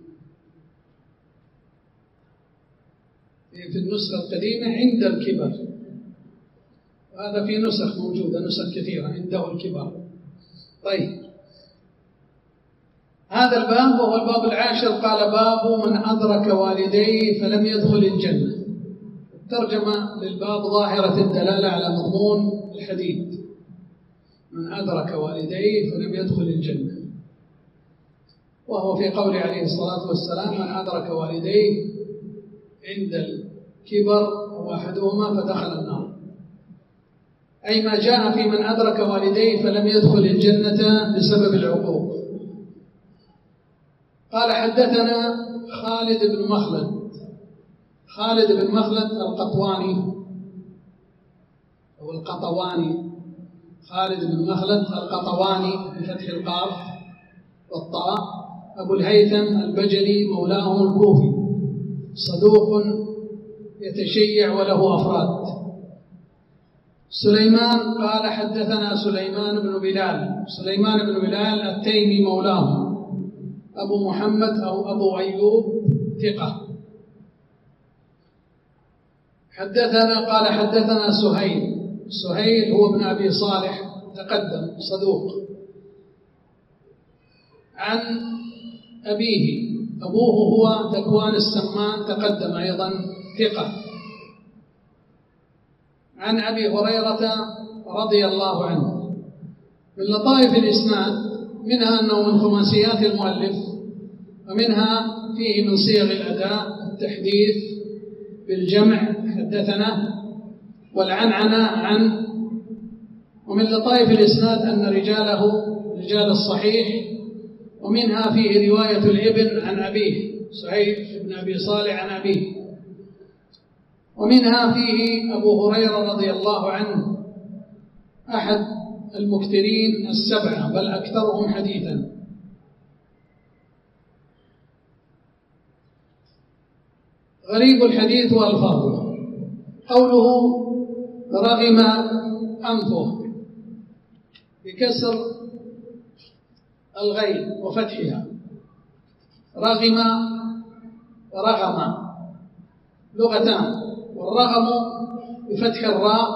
في النسخة القديمة عند الكبر، وهذا في نسخ موجودة، نسخ كثيرة عنده الكبر. طيب، هذا الباب وهو الباب العاشر. قال: باب من أدرك والديه فلم يدخل الجنة. الترجمة للباب ظاهرة الدلالة على مضمون الحديث: من أدرك والديه فلم يدخل الجنة، وهو في قول عليه الصلاة والسلام: من أدرك والديه عند الكبر أو أحدهما فدخل النار، أي ما جاء في من أدرك والديه فلم يدخل الجنة بسبب العقوق. قال: حدثنا خالد بن مخلد. خالد بن مخلد القطواني أو القطواني، خالد بن مخلد القطواني بفتح القاف والطاء، أبو الهيثم البجلي مولاهم الكوفي، صدوق يتشيع وله أفراد. سليمان قال: حدثنا سليمان بن بلال. سليمان بن بلال التيمي مولاهم، أبو محمد أو أبو أيوب، ثقة. قال: حدثنا سهيل. سهيل هو ابن أبي صالح تقدم، صدوق. عن أبيه، أبوه هو ذكوان السمان تقدم أيضا، ثقة. عن أبي هريرة رضي الله عنه. من لطائف الإسناد منها أنه من خماسيات المؤلف، ومنها فيه من صيغ الأداء التحديث بالجمع حدثنا، والعنعنة عن. ومن لطائف الإسناد أن رجاله رجال الصحيح، ومنها فيه رواية الابن عن أبيه، سهيل بن أبي صالح عن أبيه، ومنها فيه أبو هريرة رضي الله عنه أحد المكثرين السبعة بل أكثرهم حديثا. غريب الحديث وألفاظه: قوله رغم أنفه بكسر الغين وفتحها، رغم ورغم لغتان، والرغم بفتح الراء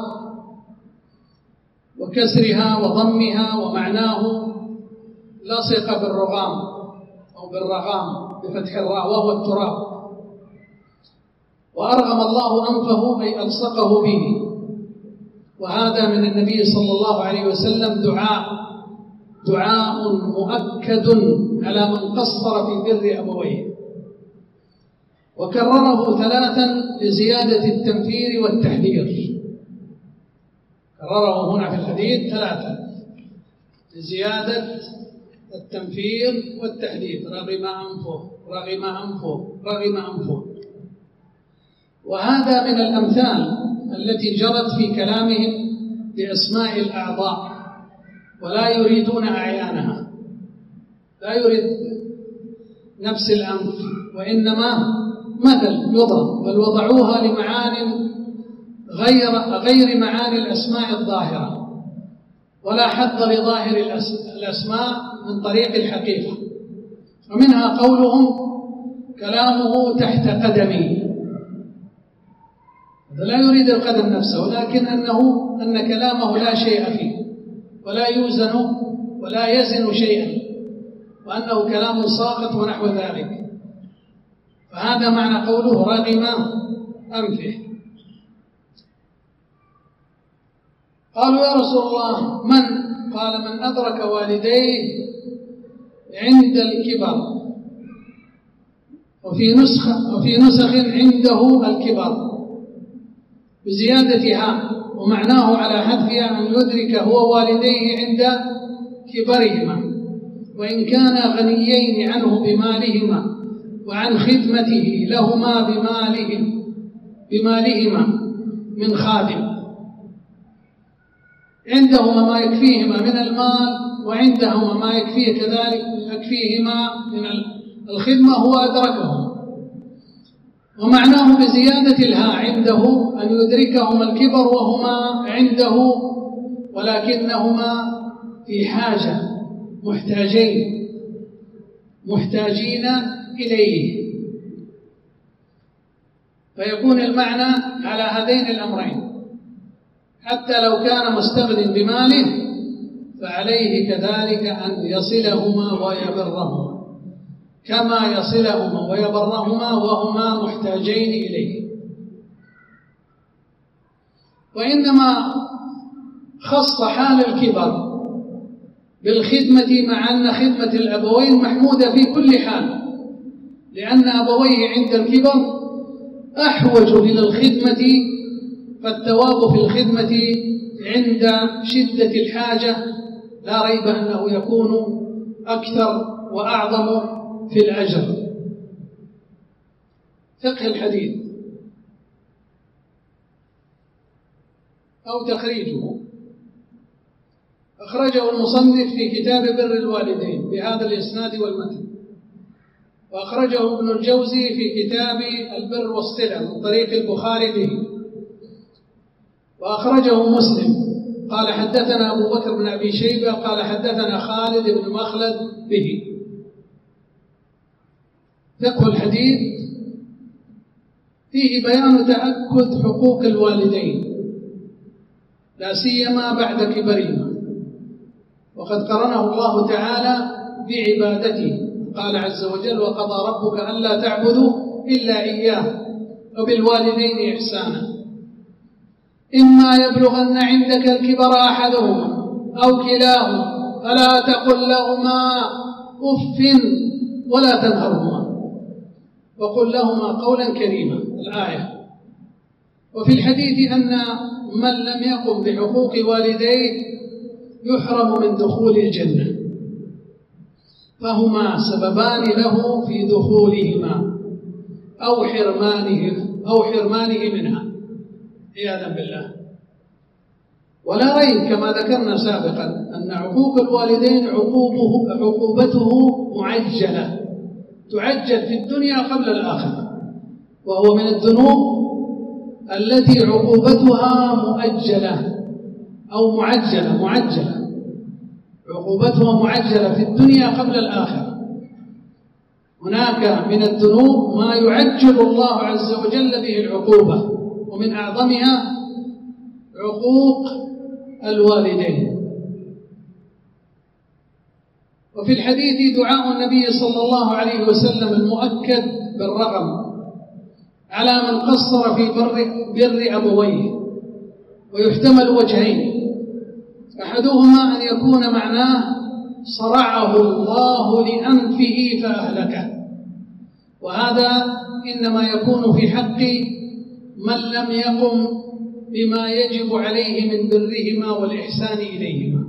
وكسرها وضمها، ومعناه لصق بالرغام أو بالرغام بفتح الراء وهو التراب. وأرغم الله أنفه أي ألصقه به، وهذا من النبي صلى الله عليه وسلم دعاء مؤكد على من قصر في بر أبويه، وكرره 3 لزيادة التنفير والتحذير. كرره هنا في الحديث 3 لزيادة التنفير والتحذير: رغم أنفه رغم أنفه رغم أنفه. وهذا من الأمثال التي جرت في كلامهم بأسماء الأعضاء، ولا يريدون أعيانها، لا يريد نفس الأنف، وإنما مثل يضرب، بل وضعوها لمعان غير معاني الأسماء الظاهرة. ولا حظ لظاهر الأسماء من طريق الحقيقة. ومنها قولهم كلامه تحت قدمي، هذا لا يريد القدم نفسه، ولكن أن كلامه لا شيء فيه ولا يوزن ولا يزن شيئا، وأنه كلام ساقط ونحو ذلك. فهذا معنى قوله رغم أنفه. قالوا يا رسول الله من؟ قال من أدرك والديه عند الكبر، وفي نسخ عنده الكبر بزيادة هاء، ومعناه على حذفها أن يدرك هو والديه عند كبرهما، وإن كان غنيين عنه بمالهما وعن خدمته لهما بمالهما من خادم، عندهما ما يكفيهما من المال وعندهما ما يكفيه كذلك يكفيهما من الخدمة، هو أدركهم. ومعناه بزيادة الهاء عنده أن يدركهما الكبر وهما عنده، ولكنهما في حاجة محتاجين إليه، فيكون المعنى على هذين الأمرين. حتى لو كان مستغن بماله فعليه كذلك أن يصلهما ويبرهما، كما يصلهما ويبرهما وهما محتاجين إليه. وإنما خص حال الكبر بالخدمة، مع أن خدمة الأبوين محمودة في كل حال، لأن أبويه عند الكبر أحوج إلى الخدمة، فالثواب في الخدمة عند شدة الحاجة لا ريب أنه يكون أكثر وأعظم في الأجر. فقه الحديث أو تخريجه أخرجه المصنف في كتاب بر الوالدين بهذا الإسناد والمتن، وأخرجه ابن الجوزي في كتاب البر والصلة من طريق البخاري به، وأخرجه مسلم قال حدثنا أبو بكر بن أبي شيبة قال حدثنا خالد بن مخلد به. فقه الحديث فيه بيان تأكد حقوق الوالدين لا سيما بعد كبرهما، وقد قرنه الله تعالى بعبادته، قال عز وجل وقضى ربك ألا تعبدوا إلا إياه وبالوالدين إحسانا إما يبلغن عندك الكبر أحدهما أو كلاهما فلا تقل لهما أف ولا تنهرهما وقل لهما قولا كريما الآية. وفي الحديث أن من لم يقم بحقوق والديه يحرم من دخول الجنة، فهما سببان له في دخولهما أو حرمانه منها عياذا بالله. ولا ريب كما ذكرنا سابقا أن عقوق الوالدين عقوبته معجلة، تعجل في الدنيا قبل الآخرة، وهو من الذنوب التي عقوبتها مؤجلة أو معجلة عقوبتها معجلة في الدنيا قبل الآخرة. هناك من الذنوب ما يعجل الله عز وجل به العقوبة، ومن أعظمها عقوق الوالدين. وفي الحديث دعاء النبي صلى الله عليه وسلم المؤكد بالرغم على من قصر في بر أبويه، ويحتمل وجهين: أحدهما أن يكون معناه صرعه الله لأنفه فأهلكه، وهذا إنما يكون في حق من لم يقم بما يجب عليه من برهما والإحسان إليهما.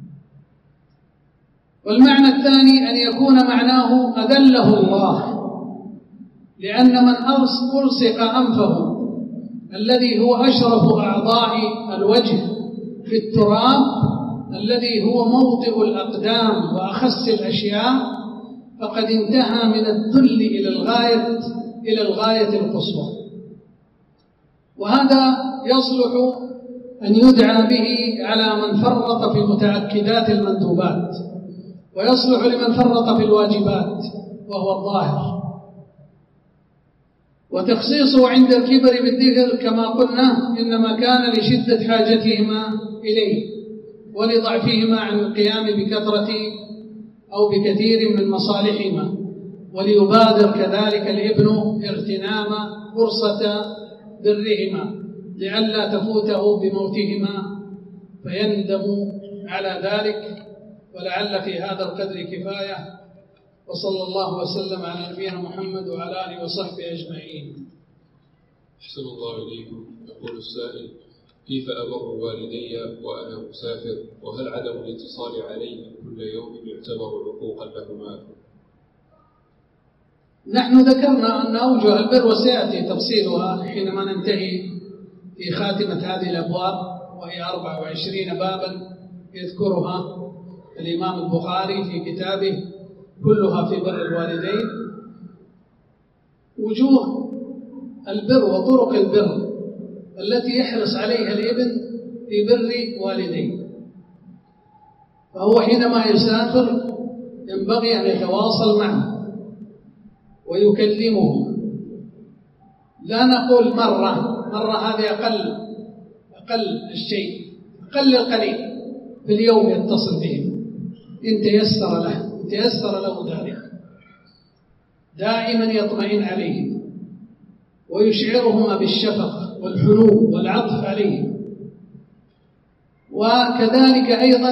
والمعنى الثاني أن يكون معناه أذله الله، لأن من ألصق أنفه الذي هو أشرف أعضاء الوجه في التراب الذي هو موطئ الأقدام وأخس الأشياء، فقد انتهى من الذل إلى الغاية القصوى. وهذا يصلح أن يدعى به على من فرط في متأكدات المندوبات، ويصلح لمن فرط في الواجبات وهو الظاهر. وتخصيصه عند الكبر بالذكر كما قلنا إنما كان لشدة حاجتهما إليه ولضعفهما عن القيام بكثرة أو بكثير من مصالحهما، وليبادر كذلك الابن اغتنام فرصة برهما لئلا تفوته بموتهما فيندم على ذلك. ولعل في هذا القدر كفاية، وصلى الله وسلم على نبينا محمد وعلى آله وصحبه أجمعين. أحسن الله إليكم. يقول السائل: كيف أبر والدي وأنا مسافر، وهل عدم الاتصال عليهم كل يوم يعتبر عقوقا لهما؟ نحن ذكرنا أن أوجه البر وسيأتي تفصيلها حينما ننتهي في خاتمة هذه الأبواب، وهي 24 بابا يذكرها الإمام البخاري في كتابه كلها في بر الوالدين. وجوه البر وطرق البر التي يحرص عليها الابن في بر والديه. فهو حينما يسافر ينبغي أن يتواصل معه ويكلمه، لا نقول مرة هذه أقل الشيء، أقل القليل في اليوم يتصل بهم إن تيسر له ذلك. دائما يطمئن عليهم ويشعرهما بالشفقة والحنو والعطف عليهم. وكذلك أيضا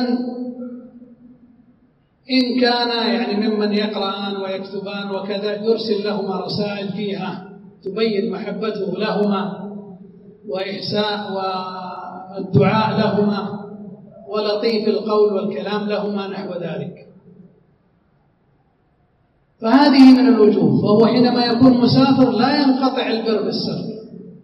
إن كان ممن يقرأان ويكتبان وكذا يرسل لهما رسائل فيها تبين محبته لهما وإحساء والدعاء لهما ولطيف القول والكلام لهما نحو ذلك. فهذه من الوجوه. فهو حينما يكون مسافر لا ينقطع البر بالسفر،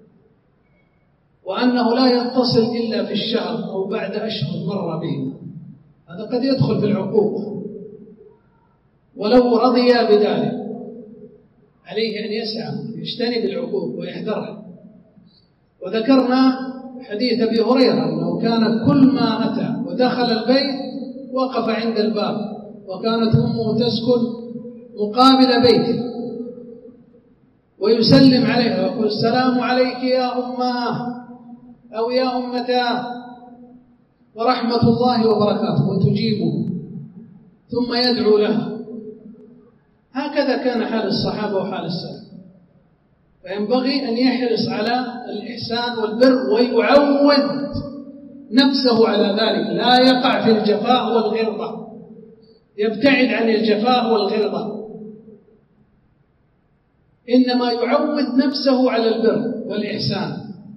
وأنه لا يتصل إلا في الشهر أو بعد أشهر مر بهم، هذا قد يدخل في العقوق. ولو رضي بذلك عليه أن يسعى يجتنب العقوق ويحذرها. وذكرنا حديث أبي هريرة أنه كان كل ما أتى ودخل البيت وقف عند الباب، وكانت أمه تسكن مقابل بيته ويسلم عليها ويقول: السلام عليك يا أماه أو يا أمتاه ورحمة الله وبركاته، وتجيبه ثم يدعو لها. هكذا كان حال الصحابة وحال السلف. فينبغي أن يحرص على الإحسان والبر ويعود نفسه على ذلك، لا يقع في الجفاء والغلظة، يبتعد عن الجفاء والغلظة، إنما يعود نفسه على البر والإحسان.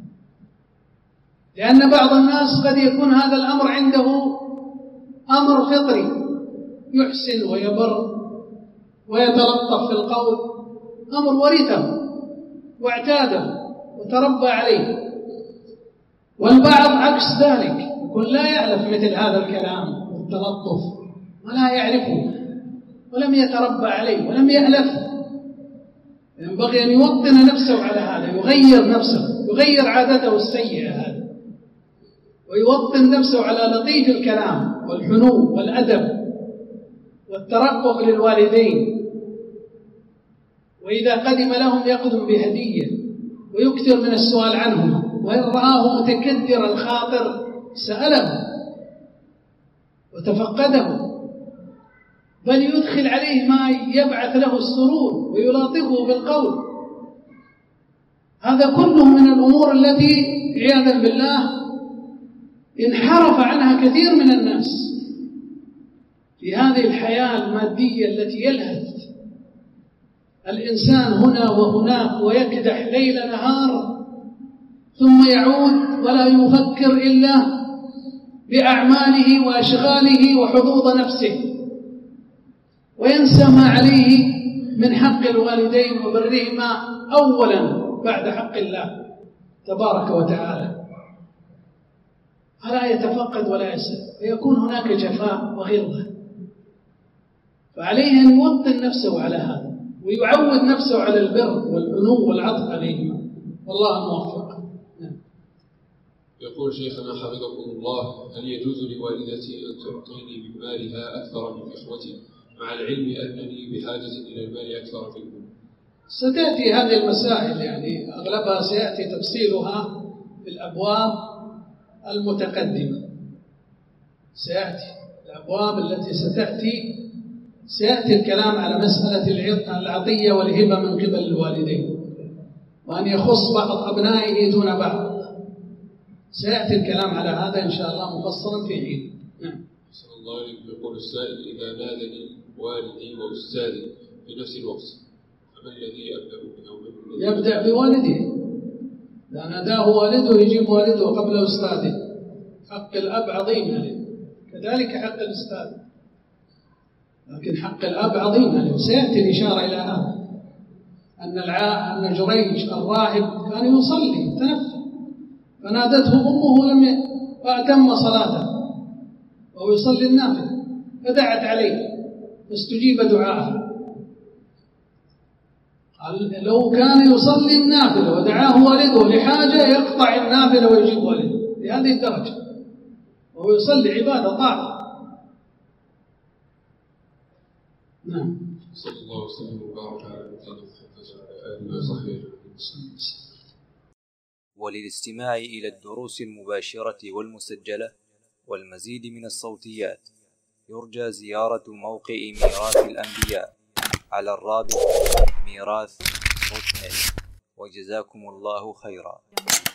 لأن بعض الناس قد يكون هذا الأمر عنده أمر فطري، يحسن ويبر ويتلطف في القول، أمر ورثه واعتاده وتربى عليه. والبعض عكس ذلك، يكون لا يعرف مثل هذا الكلام والتلطف ولا يعرفه ولم يتربى عليه ولم يألفه. ينبغي أن يوطن نفسه على هذا، يغير نفسه، يغير عادته السيئة هذه، ويوطن نفسه على لطيف الكلام والحنو والأدب والترقب للوالدين. وإذا قدم لهم يقدم بهدية ويكثر من السؤال عنهم، وإن رآه متكدر الخاطر سأله وتفقده، بل يدخل عليه ما يبعث له السرور ويلاطفه بالقول. هذا كله من الأمور التي عياذا بالله انحرف عنها كثير من الناس في هذه الحياة المادية التي يلهث الإنسان هنا وهناك ويكدح ليل نهار، ثم يعود ولا يفكر إلا بأعماله وأشغاله وحظوظ نفسه، وينسى ما عليه من حق الوالدين وبرهما أولا بعد حق الله تبارك وتعالى. فلا يتفقد ولا يسأل، فيكون هناك جفاء وغلظة. فعليه أن يوطن نفسه على هذا ويعود نفسه على البر والحنو والعطف عليهما، والله الموفق. يقول شيخنا حفظكم الله: هل يجوز لوالدتي أن تعطيني من مالها أكثر من إخوتي مع العلم أنني بحاجة إلى المال أكثر منهم؟ ستأتي هذه المسائل، يعني أغلبها سيأتي تفصيلها في الأبواب المتقدمة. سيأتي الأبواب التي سيأتي الكلام على مسألة العطية والهبة من قبل الوالدين، وأن يخص بعض أبنائه دون بعض. سيأتي الكلام على هذا إن شاء الله مفصلا في حين. نعم. صلى الله عليه وسلم. يقول السائل: إذا نادني والدي وأستاذي في نفس الوقت فما الذي أبدأ به؟ يبدأ بوالده. إذا ناداه والده يجيب والده قبل أستاذه. حق الأب عظيم عليه، كذلك حق الأستاذ، لكن حق الأب عظيم عليه. وسيأتي الإشارة إلى هذا، أن جريج الراهب كان يصلي تنفل، فنادته أمه فأتم صلاته وهو يصلي النافلة، فدعت عليه فاستجيب دعاءه. قال: لو كان يصلي النافلة ودعاه والده لحاجة يقطع النافلة ويجيب والده لهذه الدرجة، وهو يصلي عبادة طاعة. نعم. صلى الله وسلم وبارك على نبينا محمد وعلى آله وصحبه أجمعين. وللاستماع إلى الدروس المباشرة والمسجلة والمزيد من الصوتيات يرجى زيارة موقع ميراث الأنبياء على الرابط ميراث.net. وجزاكم الله خيرا.